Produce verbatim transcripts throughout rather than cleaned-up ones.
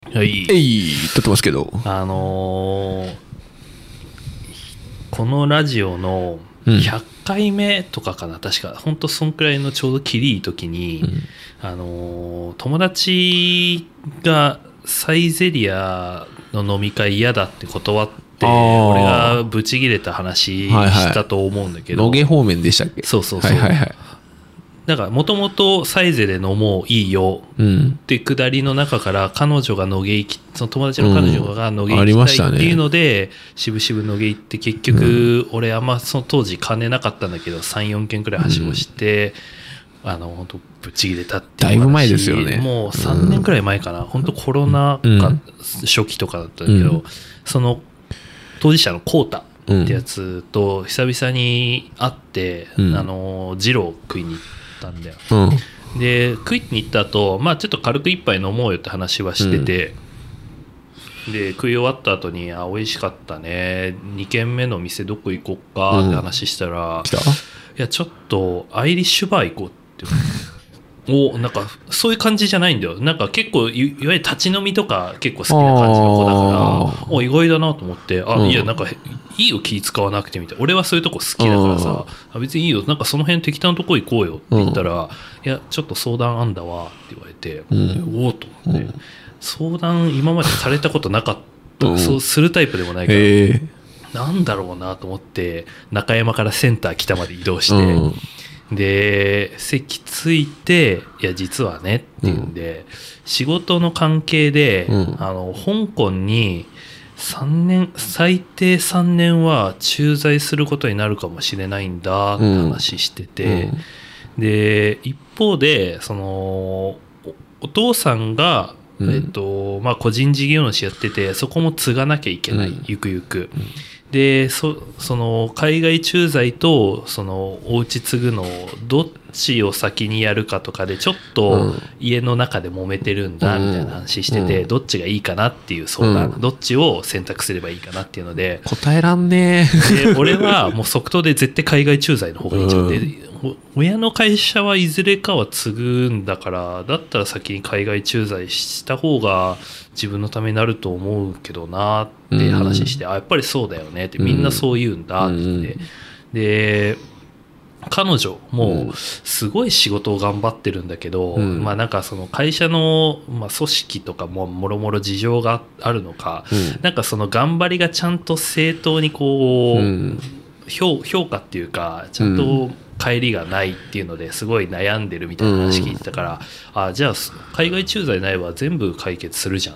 はい。 えい、撮ってますけど。 あのー、このラジオのひゃっかいめとかかな、うん、確かほんとそんくらいのちょうどきりいい時に、うん、あのー、友達がサイゼリアの飲み会嫌だって断って俺がブチギレた話したと思うんだけど、 野毛方面でしたっけ。 そうそうそう、はいはいはい、だからもともとサイゼで飲もういいよってくだりの中から彼女が野毛行きその友達の彼女が野毛行きたいっていうのでしぶしぶ野毛行って結局俺あんまその当時金なかったんだけど さん,よん 軒くらいはしごしてあの本当ぶち切れたっていうだいぶ前ですよね。 もうさんねんくらい前かな本当コロナ禍初期とかだったんだけどその当事者のコウタってやつと久々に会ってあのジロー食いに行ってたんだよ、うん、で食いに行った後、まあちょっと軽く一杯飲もうよって話はしてて、うん、で食い終わった後にあ美味しかったねに軒目の店どこ行こっかって話したら、うん、いやちょっとアイリッシュバー行こうっておなんかそういう感じじゃないんだよなんか結構 い, いわゆる立ち飲みとか結構好きな感じの子だからお意外だなと思ってあ、うん、いやなんかいいよ気使わなくてみたい俺はそういうとこ好きだからさあ別にいいよなんかその辺適当なとこ行こうよって言ったら、うん、いやちょっと相談あんだわって言われて、うん、おおと思って、うん、相談今までされたことなかった、うん、そうするタイプでもないから、えー、なんだろうなと思って中山からセンター北まで移動して、うんで席ついていや実はねっていうんで、うん、仕事の関係で、うん、あの香港にさんねん最低さんねんは駐在することになるかもしれないんだって話してて、うん、で一方でその お, お父さんが、うんえっとまあ、個人事業主やっててそこも継がなきゃいけない、うん、ゆくゆく。で そ, その海外駐在とそのお家継ぐのをどっちを先にやるかとかでちょっと家の中で揉めてるんだみたいな話してて、うん、どっちがいいかなっていう相談、うん、どっちを選択すればいいかなっていうので答えらんねえで俺はもう即答で絶対海外駐在の方がいいじゃん、うん、親の会社はいずれかは継ぐんだからだったら先に海外駐在した方が自分のためになると思うけどなって話して、うん、あやっぱりそうだよねってみんなそう言うんだって言って、うん、で彼女もすごい仕事を頑張ってるんだけど、うん、まあなんかその会社のまあ組織とかももろもろ事情があるのか、うん、なんかその頑張りがちゃんと正当にこう、うん、評, 評価っていうかちゃんと帰りがないっていうのですごい悩んでるみたいな話聞いてたから、うん、あじゃあ海外駐在ないわ全部解決するじゃんって、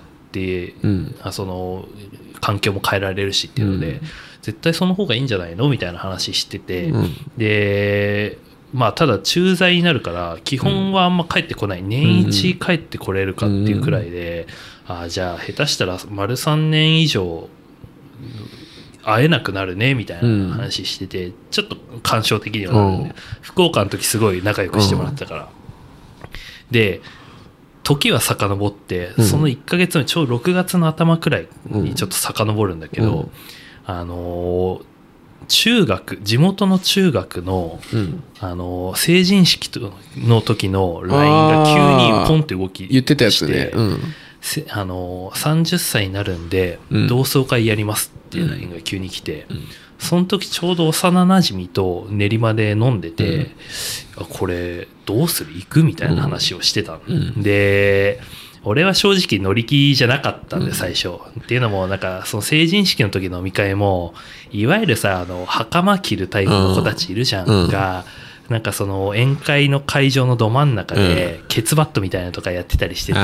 うん、あその環境も変えられるしっていうので、うん、絶対その方がいいんじゃないのみたいな話してて、うん、でまあただ駐在になるから基本はあんま帰ってこない、うん、年一帰ってこれるかっていうくらいで、うん、あじゃあ下手したら丸さんねん以上会えなくなるねみたいな話してて、うん、ちょっと感傷的にはなるんで、うん、福岡の時すごい仲良くしてもらったから、うん、で時は遡って、うん、そのいっかげつめちょうどろくがつの頭くらいにちょっと遡るんだけど、うん、あの中学地元の中学の、うん、あの成人式の時の ライン が急にポンって動き言ってたやつね、うん、 あのさんじゅっさいになるんで同窓会やりますっていう ライン が急に来て、うん、その時ちょうど幼なじみと練馬で飲んでて、うん、これどうする行くみたいな話をしてたの、うん、で俺は正直乗り気じゃなかったんで最初、うん、っていうのもなんかその成人式の時の飲み会もいわゆるさあの袴着るタイプの子たちいるじゃん、うん、がなんかその宴会の会場のど真ん中でケツバットみたいなのとかやってたりしてて、うん、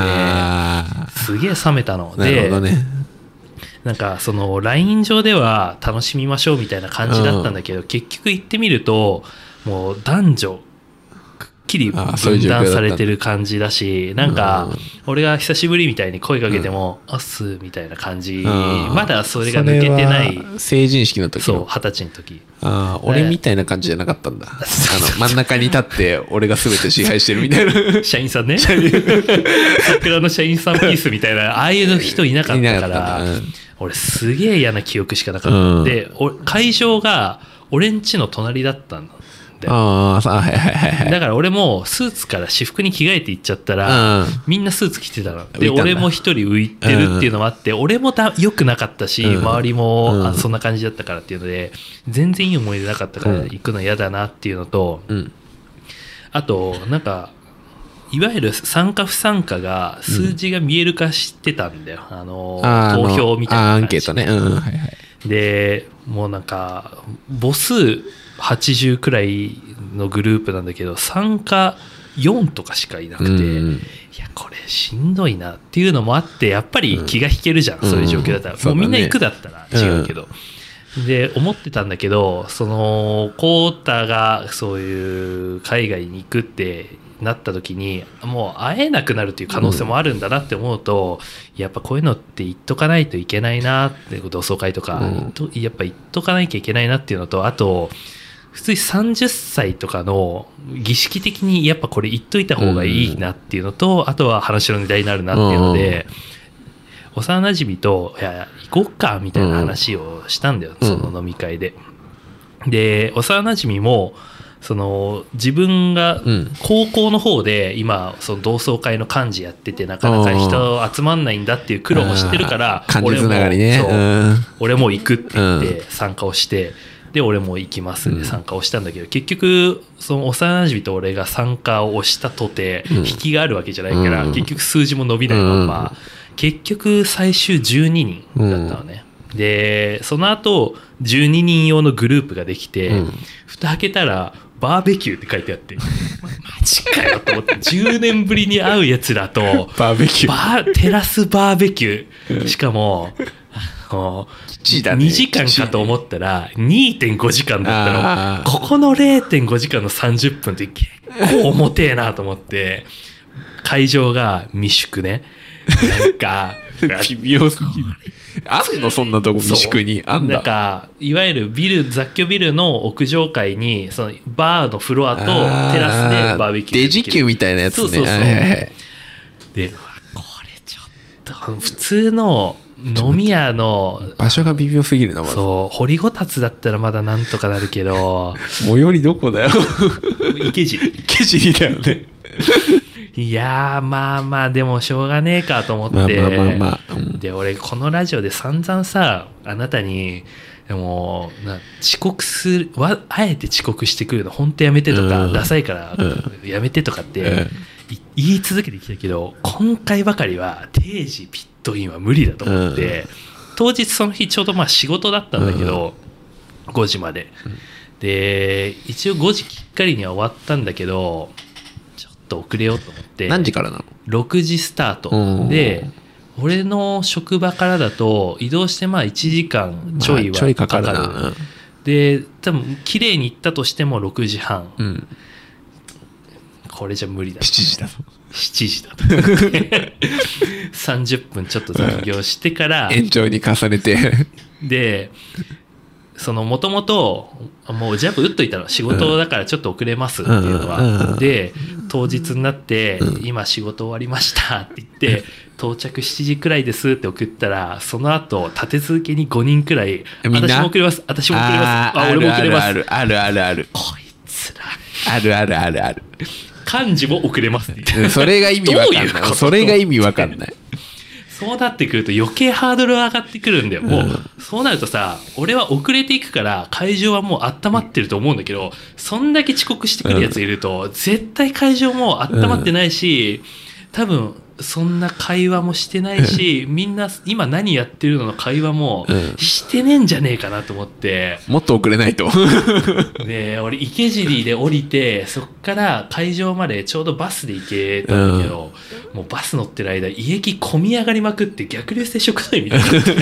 すげえ冷めたので、なるほどね、なんかその ライン 上では楽しみましょうみたいな感じだったんだけど、うん、結局行ってみるともう男女くっきり分断されてる感じだし、なんか俺が久しぶりみたいに声かけても、うん、あっすみたいな感じ、まだそれが抜けてない。 成人式の時のそう二十歳の時、 あ俺みたいな感じじゃなかったんだあの真ん中に立って俺が全て支配してるみたいな社員さんね桜の社員さんピースみたいなああいう人いなかったから俺すげえ嫌な記憶しかなかった、うん、で会場が俺ん家の隣だったんだよ。 ああ、はいはいはいはい。 だから俺もスーツから私服に着替えていっちゃったら、みんなスーツ着てたので、俺も一人浮いてるっていうのもあって、俺もだ良くなかったし、周りもあそんな感じだったからっていうので、全然いい思い出なかったから行くの嫌だなっていうのと、あとなんかいわゆる参加不参加が数字が見える化してたんだよ、あの投票みたいなアンケートね、うんはいはい、 でもうなんか母数はちじゅうくらいのグループなんだけど参加よんとかしかいなくて、うん、いやこれしんどいなっていうのもあってやっぱり気が引けるじゃん、うん、そういう状況だったら、うん、もうみんな行くだったら違うけど、うん、で思ってたんだけどそのコータがそういう海外に行くってなった時にもう会えなくなるっていう可能性もあるんだなって思うと、うん、やっぱこういうのって言っとかないといけないなって同窓会とか、うん、やっぱ言っとかなきゃいけないなっていうのとあと普通にさんじゅっさいとかの儀式的にやっぱこれ言っといた方がいいなっていうのと、うん、あとは話のネタになるなっていうので、うん、幼なじみといや行こっかみたいな話をしたんだよ、うん、その飲み会で。で幼なじみもその自分が高校の方で今その同窓会の幹事やっててなかなか人集まんないんだっていう苦労も知ってるから俺も俺も行くって言って参加をしてで俺も行きますで参加をしたんだけど結局その幼なじみと俺が参加をしたとて引きがあるわけじゃないから結局数字も伸びないまま結局最終じゅうににんだったのね。でその後じゅうににん用のグループができて蓋開けたらバーベキューって書いてあってマジかよと思ってじゅうねんぶりに会うやつらとバーベキューバーテラスバーベキューしかもにじかんかと思ったら にてんごじかんだったのここの れいてんごじかんのさんじゅっぷんって結構重てえなと思って会場が未宿ねなんか微妙すぎるあんのそんなとこ未宿にあんだなんかいわゆるビル雑居ビルの屋上階にそのバーのフロアとテラスでバーベキューデジキューみたいなやつね。そうそうそう、はいはいはい、 でこれちょっと普通の飲み屋の場所が微妙すぎるな、ま、 そう掘りごたつだったらまだなんとかなるけど最寄りどこだよ池尻池尻だよねいやーまあまあでもしょうがねえかと思って、まあまあまあまあ、うん、で俺このラジオで散々さあなたにでもな遅刻するわあえて遅刻してくるの本当やめてとか、うん、ダサいからやめてとかって、うん、言い続けてきたけど今回ばかりは定時ピットインは無理だと思って、うん、当日その日ちょうどまあ仕事だったんだけど、うん、ごじまで、うん、で一応ごじきっかりには終わったんだけど遅れようと思って何時からなのろくじスタートで俺の職場からだと移動してまあいちじかんちょいはかかる、まあ、ちょいかかるな、うん、で多分綺麗に行ったとしてもろくじはん、うん、これじゃ無理だしちじだとしちじだとさんじゅっぷんちょっと残業してから延長に重ねてでそのもともともうジャブ打っといたの仕事だからちょっと遅れますっていうのは、うん、で当日になって今仕事終わりましたって言って到着しちじくらいですって送ったらその後立て続けにごにんくらい私も遅れます私も遅れますあ俺も遅れますあるあるあるあるこいつらあるあるあるある幹事も遅れますってそれが意味わかんないそれが意味わかんないそうなってくると余計ハードル上がってくるんだよ。もう、うん、そうなるとさ俺は遅れていくから会場はもう温まってると思うんだけどそんだけ遅刻してくるやついると、うん、絶対会場も温まってないし、うん、多分そんな会話もしてないし、うん、みんな今何やってるのの会話もしてねえんじゃねえかなと思って、 うん、もっと遅れないとで俺池尻で降りてそっから会場までちょうどバスで行けたんだけど、うん、もうバス乗ってる間胃液込み上がりまくって逆流性食道みたいになって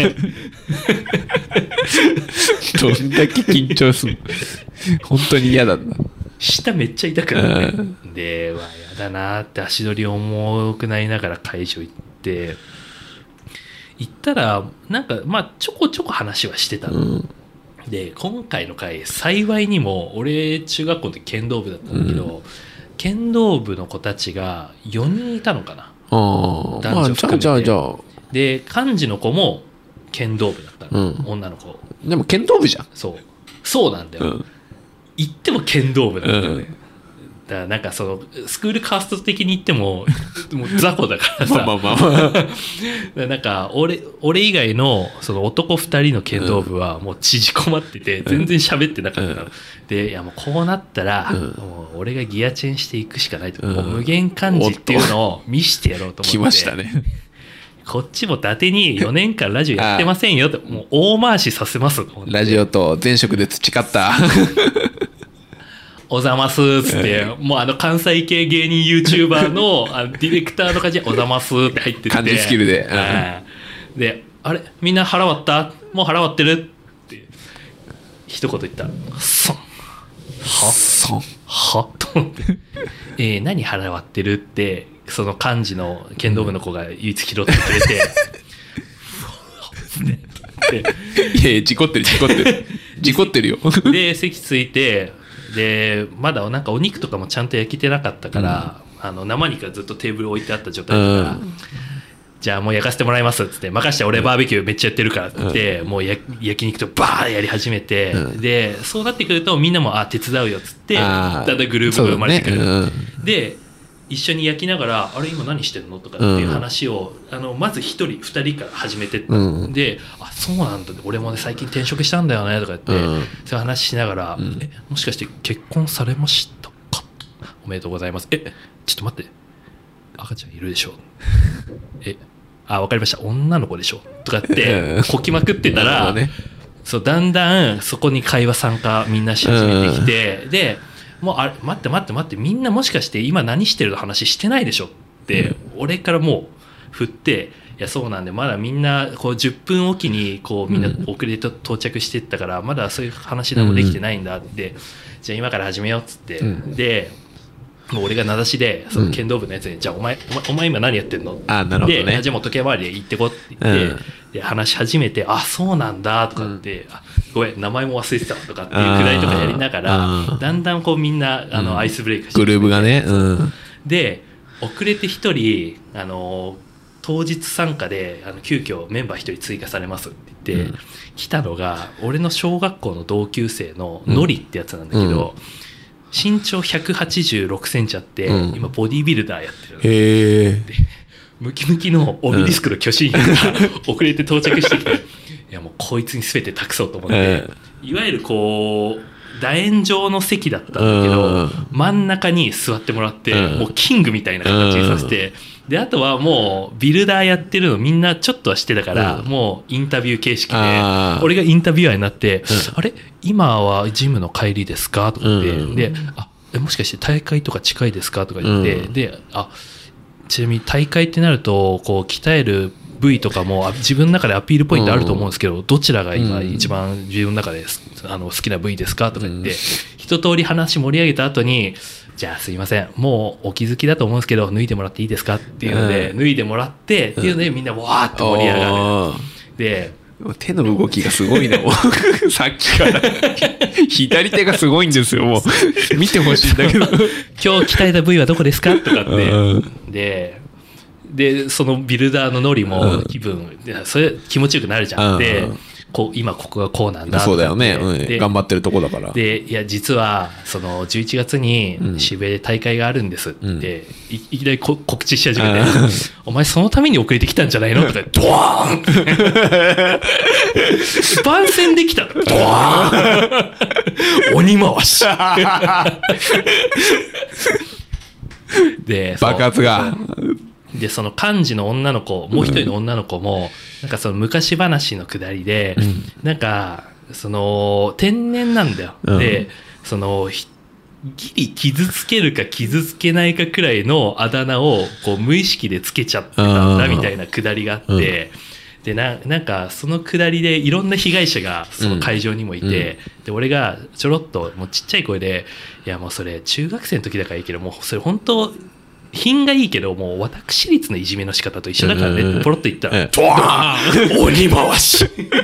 どんだけ緊張する本当に嫌なんだ舌めっちゃ痛くなって、うん、でわやだなって足取り重くなりながら会場行って行ったらなんかまあちょこちょこ話はしてたの、うん、で今回の回幸いにも俺中学校の時剣道部だったんだけど、うん、剣道部の子たちがよにんいたのかなあ男女含めて、まあ、じゃあじゃあじゃあで幹事の子も剣道部だったの、うん、女の子でも剣道部じゃんそうそうなんだよ、うん行っても剣道部なんだよね、うん、だからなんかそのスクールカースト的に言ってももう雑魚だからさまあまあまあなんか 俺, 俺以外のその男ふたりの剣道部はもう縮こまってて全然喋ってなかったの、うん、でいやもうこうなったら、うん、もう俺がギアチェンしていくしかないと、うん、もう無限漢字っていうのを見してやろうと思って来ましたねこっちも伊達によねんかんラジオやってませんよってもう大回しさせますラジオと前職で培ったおざますっつって、うん、もうあの関西系芸人 YouTuber の, あのディレクターの感じでおざますって入ってて漢字スキルで、 うん、であれみんな腹割ったもう腹割ってるって一言言ったらそんはそんはと思ってえー、何腹割ってるってその漢字の剣道部の子が唯一拾ってくれて、 うん、いやいや事故ってる事故ってる事故ってるよで席ついてでまだなんかお肉とかもちゃんと焼けてなかったから、うん、あの生肉がずっとテーブル置いてあった状態だから、うん、じゃあもう焼かせてもらいますっつって任して俺バーベキューめっちゃやってるからって、うん、もうや焼肉とバーやり始めて、うん、でそうなってくるとみんなもあ手伝うよっつってだんだんグループが生まれてくる、ねうん、で一緒に焼きながらあれ今何してんのとかっていう話を、うん、あのまずひとりふたりから始めてった、うん、であそうなんだ俺もね最近転職したんだよねとか言って、うん、そういう話しながら、うん、えもしかして結婚されましたかおめでとうございますえちょっと待って赤ちゃんいるでしょえあ分かりました女の子でしょとかってこきまくってたら、ね、そうだんだんそこに会話参加みんなし始めてきて、うん、でもうあれ待って待って待ってみんなもしかして今何してるの話してないでしょって、うん、俺からもう振っていやそうなんでまだみんなこうじゅっぷんおきにこうみんな遅れて到着してったからまだそういう話でもできてないんだって、うん、じゃあ今から始めようっつって、うん、でもう俺が名指しでその剣道部のやつに、うん、じゃあお前お前お前今何やってんのあなるほど、ね、 でじゃあもう時計回りで行ってこって言って、うん、で話し始めてあそうなんだとかって、うん、あごめん名前も忘れてたとかっていうくらいとかやりながらだんだんこうみんなあの、うん、アイスブレイクしてグルーブがね、うん、 で遅れて一人あの当日参加であの急遽メンバー一人追加されますって言って、うん、来たのが俺の小学校の同級生のノリってやつなんだけど、うん身長ひゃくはちじゅうろくセンチあって、うん、今ボディービルダーやってるへーでムキムキのオベリスクの巨神兵が遅れて到着してきて、うん、いやもうこいつに全て託そうと思って、うん、いわゆるこう楕円状の席だったんだけど、うん、真ん中に座ってもらって、うん、もうキングみたいな形にさせて、うん、であとはもうビルダーやってるのみんなちょっとはしてたから、うん、もうインタビュー形式で俺がインタビュアーになって、うん、あれ今はジムの帰りですかとか言って、うん、であもしかして大会とか近いですかとか言って、うん、であちなみに大会ってなるとこう鍛える部位とかも自分の中でアピールポイントあると思うんですけど、うん、どちらが今一番自分の中であの好きな部位ですかとか言って、うん、一通り話盛り上げた後にじゃあすいませんもうお気づきだと思うんですけど脱いでもらっていいですかっていうので、うん、脱いでもらってっていうのでみんなわーって盛り上がる、うん、で手の動きがすごいなさっきから左手がすごいんですよもう見てほしいんだけど今日鍛えた部位はどこですかとかって、うん、ででそのビルダーのノリも気分、うん、それ気持ちよくなるじゃん、うん、でこう今ここがこうなんだそうだよね、うん、頑張ってるとこだからでいや実はそのじゅういちがつに渋谷で大会があるんですって、うん、い, いきなりこ告知し始めて、うん、お前そのために遅れてきたんじゃないのとかドワーンって番宣できたドワーン鬼回しで爆発がでその幹事の女の子もう一人の女の子も、うん、なんかその昔話のくだりで、うん、なんかその天然なんだよ、うん、でそのギリ傷つけるか傷つけないかくらいのあだ名をこう無意識でつけちゃってたんだみたいなくだりがあって、うん、で な, なんかそのくだりでいろんな被害者がその会場にもいて、うん、で俺がちょろっともうちっちゃい声でいやもうそれ中学生の時だからいいけどもうそれ本当品がいいけどもう私立のいじめの仕方と一緒だからね、うん、ポロッと言ったらドワーン鬼回し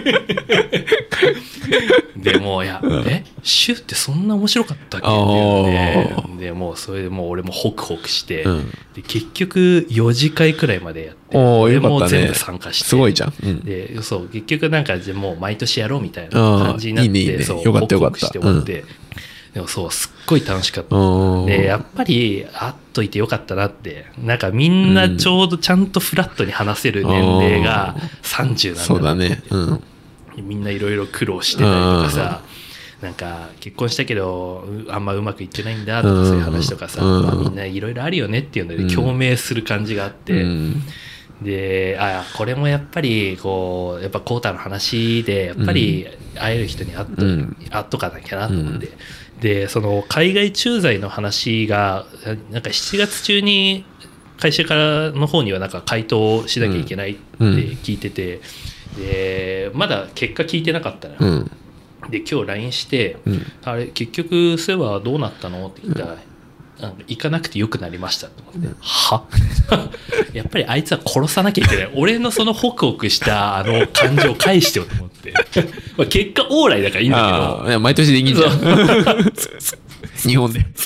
でもういやえシュってそんな面白かったっけってで, でもうそれでもう俺もホクホクして、うん、で結局よじかいくらいまでやって俺も全部参加して、 ね、すごいじゃん、うん、 でそう結局なんかもう毎年やろうみたいな感じになっていいねいいねそうよかったよかったホクホクして終わって、うんでもそうすっごい楽しかったで、やっぱり会っといてよかったなって。なんかみんなちょうどちゃんとフラットに話せる年齢がさんじゅうなんだなと思って、 そうだね、 うん、みんないろいろ苦労してたりとかさ、なんか結婚したけどあんまうまくいってないんだとかそういう話とかさ、まあ、みんないろいろあるよねっていうので共鳴する感じがあって、うん、で、あ、これもやっぱりこうやっぱコータの話でやっぱり会える人に会っと、うん、会っとかなきゃなと思って、うん、でその海外駐在の話がなんかしちがつ中に会社からの方にはなんか回答しなきゃいけないって聞いてて、うん、でまだ結果聞いてなかったのよ、うん、で今日 ライン して、うん、あれ結局そういえばどうなったのって言ったら、うん、行かなくてよくなりましたと思って、うん、はやっぱりあいつは殺さなきゃいけない俺のそのホクホクしたあの感情を返してよと思ってまあ結果オーライだからいいんだけど、 いや毎年できんじゃん日本で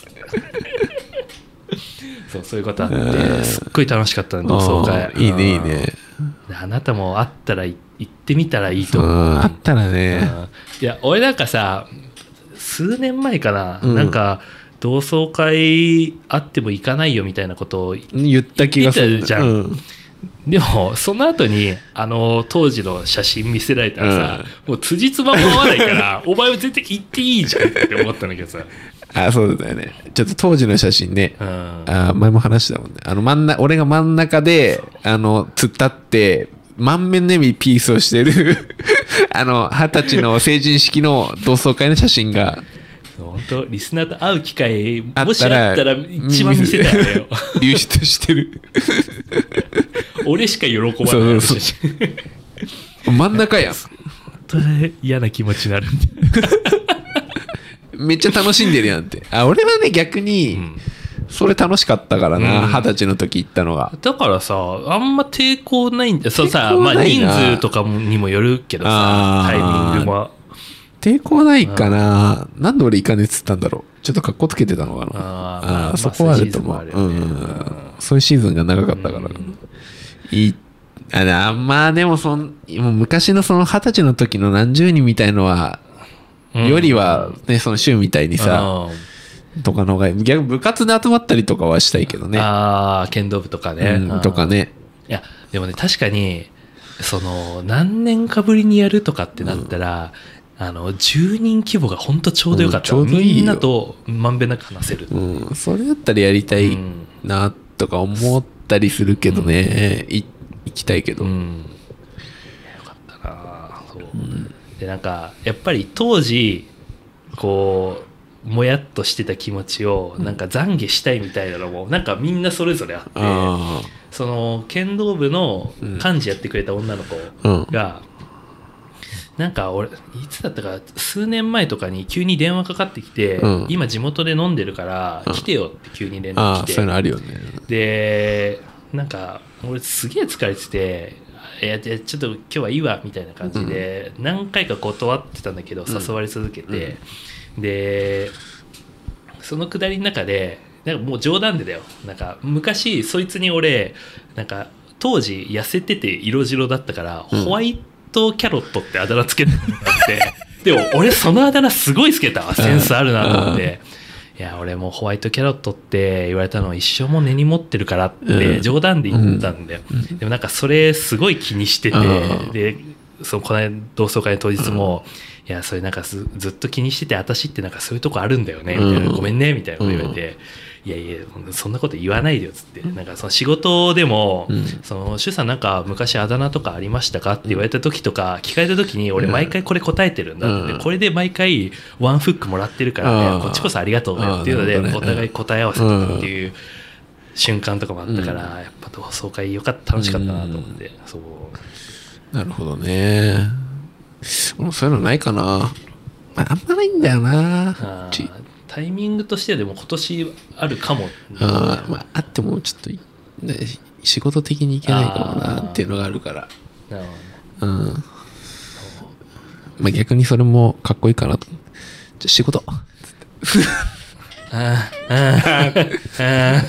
そうそういうことあってすっごい楽しかったんで同窓会。 いいねいいね。 あなたも会ったら行ってみたらいいと思う。 会ったらね、 いや俺なんかさ数年前かな、うん、なんか同窓会あっても行かないよみたいなことを言った気がするじゃん、うん、でもその後にあの当時の写真見せられたらさ、うん、もう辻褄も合わないからお前は絶対行っていいじゃんって思ったんだけどさあ、そうだよね。ちょっと当時の写真ね、うん、あ前も話したもんね。あの真ん中、俺が真ん中であの突っ立って満面の笑みピースをしてるあの二十歳の成人式の同窓会の写真が本当リスナーと会う機会もしあったら一番見せたいんだよ流出してる俺しか喜ばない。そうそうそう真ん中やん。 本当に嫌な気持ちになるんでめっちゃ楽しんでるやんって。あ、俺はね逆に、うん、それ楽しかったからな、二十、うん、歳の時行ったのが。 だからさあんま抵抗ないんだ。そうさ、まあ人数とかにもよるけどさタイミングは抵抗ないかな。なんで俺行かねえっつったんだろう。ちょっと格好つけてたのかな。あ、あ、まあ、そこはあると思う、ね、うん、そういうシーズンが長かったから、うん、いい。あ、まあでもそんもう昔のその二十歳の時の何十人みたいのは、うん、よりはねその週みたいにさ、うん、とかの方が逆に部活で集まったりとかはしたいけどね。 ああ剣道部とかね、 うん、とかね。 いやでもね確かにその何年かぶりにやるとかってなったら、うん、あのじゅうにん規模が本当ちょうどよかった、うん、ちょうどいいよ。みんなとまんべんなく話せる、 うん、それだったらやりたいなとか思ったりするけどね、うん、い行きたいけど、うん、 よかったなそう、うん、でなんかやっぱり当時こうもやっとしてた気持ちをなんか懺悔したいみたいなのもなんかみんなそれぞれあって、あその剣道部の幹事やってくれた女の子が、うん、なんか俺いつだったか数年前とかに急に電話かかってきて、うん、今地元で飲んでるから来てよって急に連絡来て、 あそういうのあるよね。 でなんか俺すげえ疲れてていやちょっと今日はいいわみたいな感じで何回か断ってたんだけど誘われ続けて、うん、でそのくだりの中でなんかもう冗談でだよなんか昔そいつに俺なんか当時痩せてて色白だったから、うん、ホワイトキャロットってあだ名つけてもらってでも俺そのあだ名すごいつけたわセンスあるなと思っていや俺もうホワイトキャロットって言われたのを一生も根に持ってるからって冗談で言ったんだよ、うん、でもなんかそれすごい気にしてて、うん、でそのこの間同窓会の当日も、うん、いやそれなんか ず, ずっと気にしてて私ってなんかそういうとこあるんだよねみたいな、うん、ごめんねみたいなこと言われて、うん、いやいやそんなこと言わないでよっつってなんかその仕事でも、うん、その周さんなんか昔あだ名とかありましたかって言われた時とか聞かれた時に俺毎回これ答えてるんだって、うん、これで毎回ワンフックもらってるからねこっちこそありがとうねっていうのでお互い答え合わせたっていう瞬間とかもあったから、うん、やっぱ同窓会よかった楽しかったなと思って、うん、そうなるほどね。もうそういうのないかな、まあ、あんまないんだよなあタイミングとしてはでも今年あるかも、ね、 あ、まあ、あってもちょっと、ね、仕事的にいけないかもなっていうのがあるからなるほど、ねうんまあ、逆にそれもかっこいいかなと。じゃあ仕事ああああ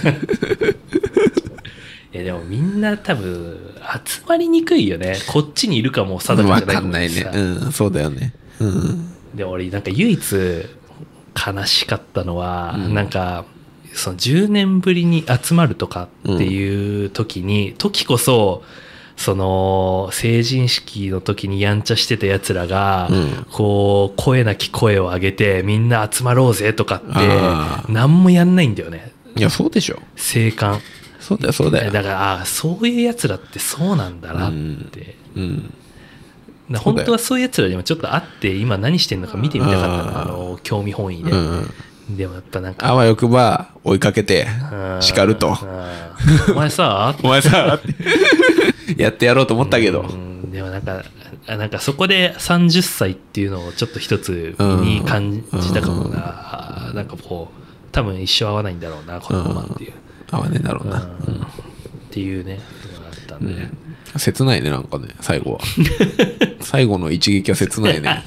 いやでもみんな多分集まりにくいよねこっちにいるかも定かじゃないかも分かんないね、うん、そうだよね、うん、 で俺なんか唯一悲しかったのは、うん、なんかそのじゅうねんぶりに集まるとかっていう時に、うん、時こそその成人式の時にやんちゃしてたやつらが、うん、こう声なき声を上げてみんな集まろうぜとかって何もやんないんだよね。 いやそうでしょ。 静観。 そうだよそうだよ。 だからああそういうやつらってそうなんだなって、うんうん、本当はそういうやつらにもちょっと会って今何してんのか見てみたかったの、あの興味本位で、うんうん、でもやっぱなんかあわよくば追いかけて叱ると、 お前さお前さやってやろうと思ったけど、 うん、でもなんかなんかそこでさんじゅっさいっていうのをちょっと一つに感じたかもな、うん、なんかこう多分一生会わないんだろうなこのままっていう、 うん、会わねえだろうな、 うん、っていうねのがあったんで、 うん、切ないねなんかね最後は最後の一撃は切ないねあ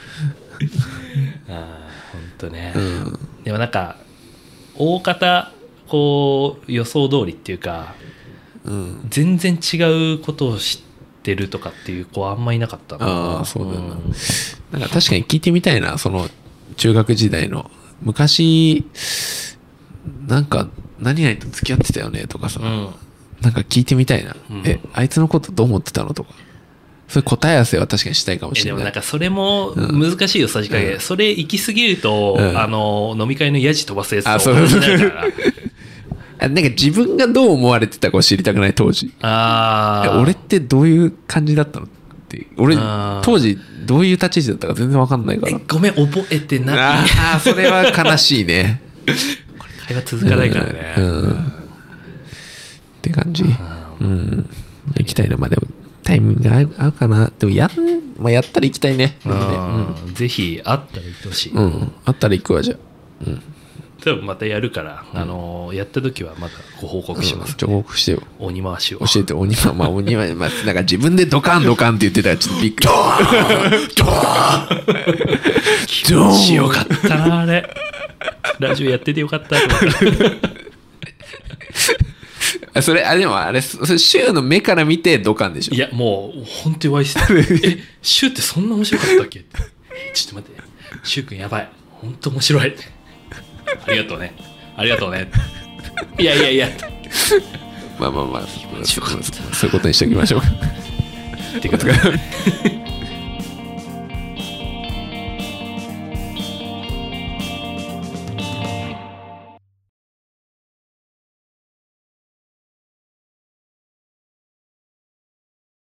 あほんとね、うん、でもなんか大方こう予想通りっていうか、うん、全然違うことを知ってるとかっていう子はあんまいなかったな。 ああそうだよな、うん、なんか確かに聞いてみたいな、その中学時代の昔なんか何々と付き合ってたよねとかさ、うん、なんか聞いてみたいな、うん、えあいつのことどう思ってたのとか、それ答え合わせは確かにしたいかもしれない。 でもなんかそれも難しいよ、さじ加減、うん、それ行き過ぎると、うん、あの飲み会のヤジ飛ばすやつと同じになるからなんか自分がどう思われてたかを知りたくない当時。あ俺ってどういう感じだったのって俺当時どういう立ち位置だったか全然分かんないから。 ごめん覚えてない。 ああそれは悲しいねこれ会話続かないからね、うんうん、 って感じ。うん、行きたいな。まあでもタイミング合う、合うかな。でもや,、まあ、やったら行きたいね。ね、 うん、ぜひ会ったら行ってほしい。 うん、会ったら行くわじゃあ。うん。 多分またやるから、うん、あのやった時はまたご報告します、ね。 うん、報告してよ。 鬼回しを。 教えて鬼回、まあ鬼回、まあなんか自分でドカンドカンって言ってたらちょっとびっくり。ドーンドーン気持ちよかったなあれ。ラジオやっててよかったと思った。 それあでもあれそれシュウの目から見てドカンでしょ。 いやもう本当に弱いっすえシュウってそんな面白かったっけってちょっと待ってシュウ君やばい本当面白いありがとうねありがとうねいやいやいやまあまあまあそういうことにしておきましょうってことか